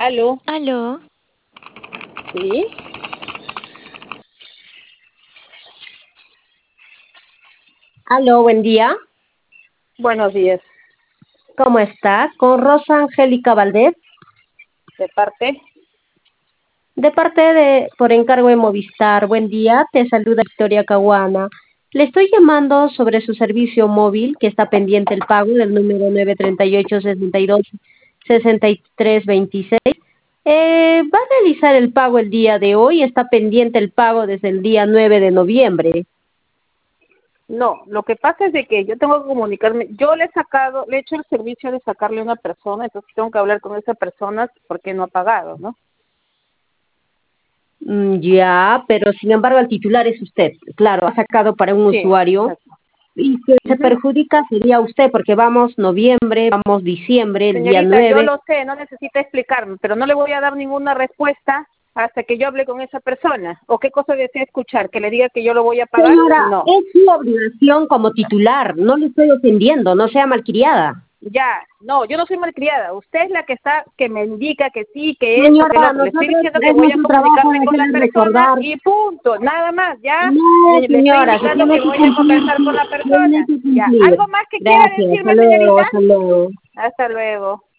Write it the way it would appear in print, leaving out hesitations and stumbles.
Aló, Aló, sí, Aló, buen día. buenos días. ¿Cómo está? Con Rosa Angélica Valdés, ¿De parte? de parte de por encargo de Movistar. Buen día, te saluda Victoria Caguana. Le estoy llamando sobre su servicio móvil que está pendiente el pago del número 938-62-6326. Va a realizar el pago el día de hoy, está pendiente el pago desde el día 9 de noviembre. No, lo que pasa es de que yo tengo que comunicarme. Yo le he hecho el servicio de sacarle a una persona, entonces tengo que hablar con esa persona porque no ha pagado, ¿no? Ya, pero sin embargo el titular es usted. Claro, ha sacado para un Sí, usuario. exacto. Y que se Ujú. perjudica sería usted, porque vamos noviembre, vamos diciembre, el día Señorita, yo 9. lo sé, no necesita explicarme, pero no le voy a dar ninguna respuesta hasta que yo hable con esa persona. ¿O qué cosa desea escuchar? ¿Que le diga que yo lo voy a pagar? Señora, No. es su obligación como titular, no le estoy ofendiendo, no sea malcriada. Ya, no, yo no soy malcriada. Usted es la que me indica que sí, que esto, que el Señora, otro. Le estoy nosotros diciendo que es voy a nuestro trabajo comunicarme con la hacerle persona recordar. y punto, nada más, ya. No, Le estoy señora, se indicando tiene que que voy a cumplir, conversar con la tiene persona. que Ya, cumplir. ¿algo más que quiera Gracias, hasta decirme, luego, señorita? hasta luego. Hasta luego.